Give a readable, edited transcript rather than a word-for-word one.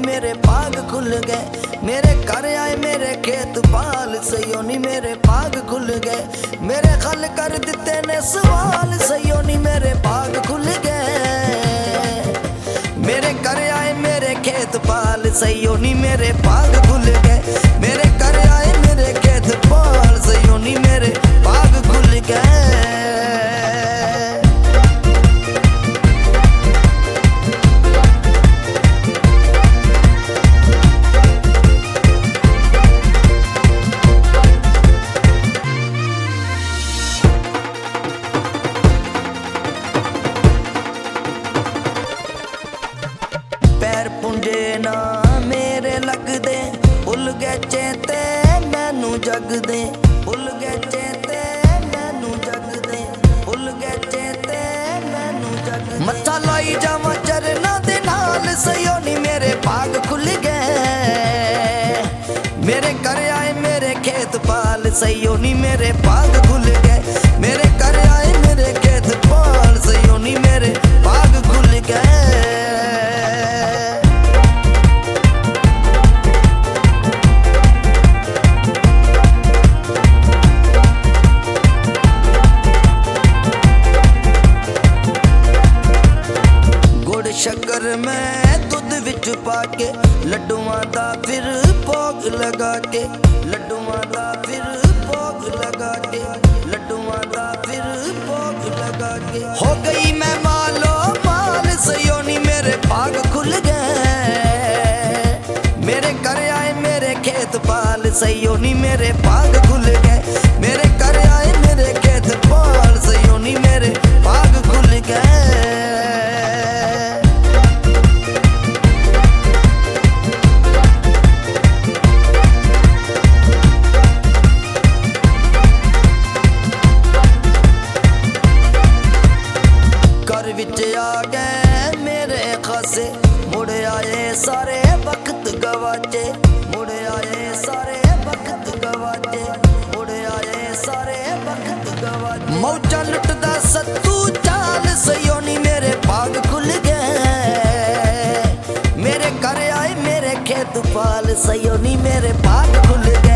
मेरे भाग खुल गए। मेरे घर आए मेरे खेत पाल सयोनी मेरे भाग खुल गए। मेरे हल कर दिते ने सवाल सयोनी मेरे भाग खुल गए। मेरे घर आए मेरे खेत पाल सयोनी मेरे भाग खुल गए। मेरे घर आए मेरे खेत पाल सयोनी मेरे भाग खुल गए। पैर पुंजे ना मेरे लगदे भुल गए चेते मैनू जगदे। भुल गए चेते मैनू जगदे। भुल गए चेते मैनू जगदे। मत्था लाई जावा चरना दे नाल सयोनी मेरे भाग खुल गए। मेरे घर आए मेरे खेत पाल सयोनी मेरे भाग खुल गए। मेरे घर आए मेरे खेत पाल सयोनी मेरे भाग खुल गए। शक्कर में दूध विच पाके लड्डुआं दा फिर भोग लगा के। लड्डुआं दा फिर भोग लगा के। लड्डुआं दा फिर भोग लगा के। हो गई मैं मालो माल सयोनी मेरे भाग खुल गए। मेरे घर आए मेरे खेत पाल सयोनी मेरे भाग खुल गए। मेरे घर आए मेरे खेत पाल सयोनी मेरे भाग खुल गए। घर विच आ गए मेरे खासे मुड़ आए सारे वक्त गवाचे। मुड़ आए सारे वक्त गवाचे। मुड़ आए सारे वक्त गवाचे। मौजा लुटदा सत्तू चाल सयोनी मेरे भाग खुल गए। मेरे घर आए मेरे खेत पाल सयोनी मेरे भाग खुल गए।